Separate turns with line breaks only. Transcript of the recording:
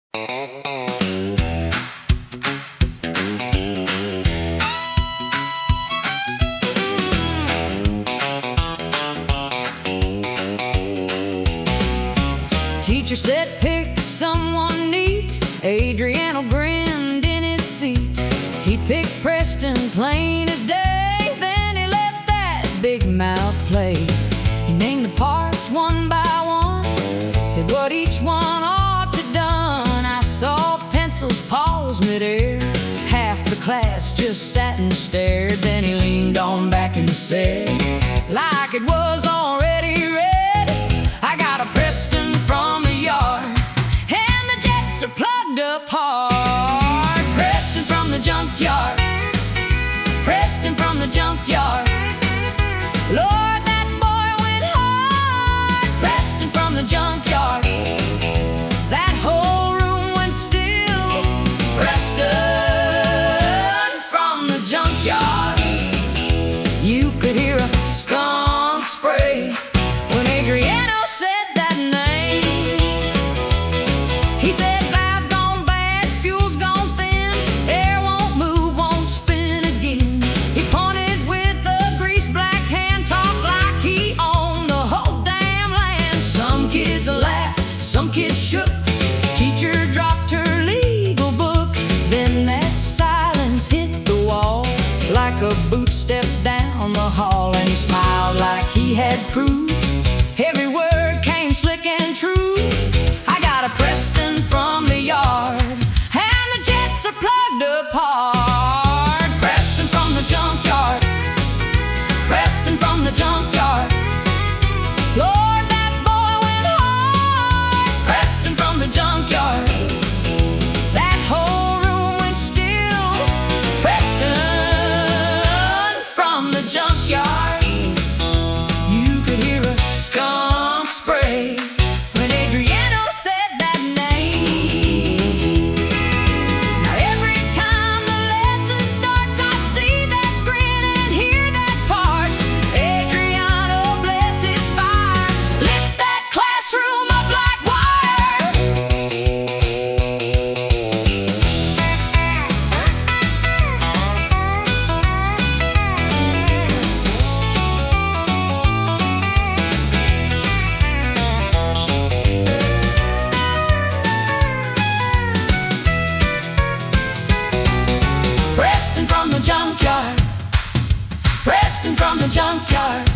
Teacher said pick someone neat. Adriano grinned in his seat. He picked Preston plain as day. Then he let that big mouth play. He named the parts one by one, said what each one ought to done. I saw pencils pause midair. Half the class just sat and stared. Then he leaned on back and said, like it was already read, I got a Preston from the yard, and the jets are plugged up hard. Preston from the junkyard, Preston from the junkyard. Lord, that boy went hard. Preston from the junkyard. That whole room went still. Preston from the junkyard. You could hear a skunk spray when Adriano said that name. He said valve's gone bad, fuel's gone thin, air won't move, won't spin again. He pointed with a greased black hand, talked like he owned the whole damn land. Some kids laughed, some kids shook. Teacher dropped her legal book. Then that silence hit the wall like a boot stepped down the hall, and he smiled like he had proof. Every word came slick and true. I got a Preston from the yard, and the jets are plugged up hard. Preston from the junkyard, Preston from the junkyard. Lord, that boy went hard. Preston from the junkyard. That whole room went still. Preston from the junkyard. You could hear a skunk spray when Adriano said that name. Now every time the lesson starts, I see that grin and hear that part. Adriano, bless his fire, lit that classroom up like wire. Preston from the junkyard, Preston from the junkyard.